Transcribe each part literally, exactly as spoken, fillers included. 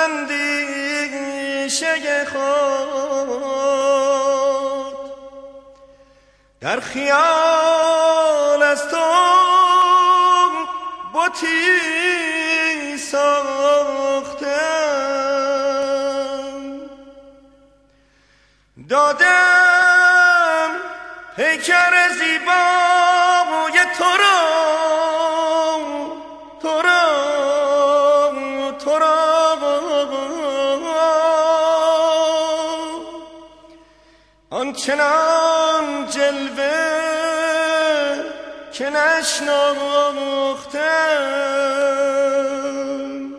اندیشه خود در خیال از تو بتی ساختم، دادم پیکر زیبای تو را تو را تو را آنچنان جلوه که نشناختم،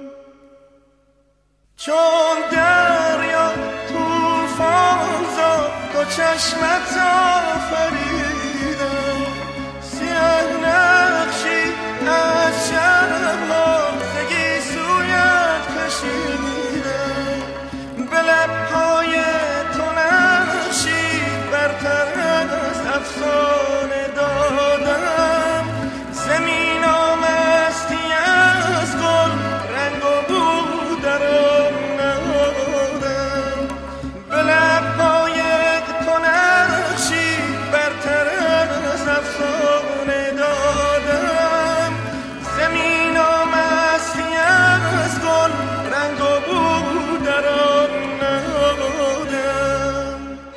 چون دریا طوفان زد دو چشمت آفریدم، سیه نقشی از شبها زگی سویت کشیدم، به لبهای تو نقشی برتر از افسانه دادم، زمین آمستی از گل رنگ و بو در آن نهادم، به لبهای تو نقشی برتر از افسانه دادم، زمین آمستی از گل رنگ و بو در آن نهادم.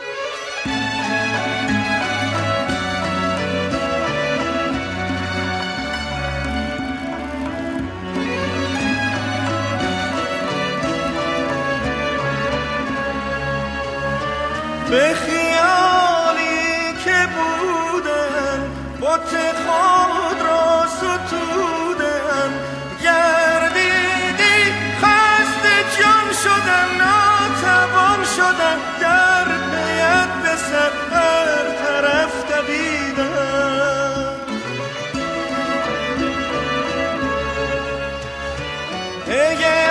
به خیالی که بودم بت خود را ستودم، گردیدی خسته جان شدم، ناتوان شدم، در پیت به سر هر طرف دویدم. اگه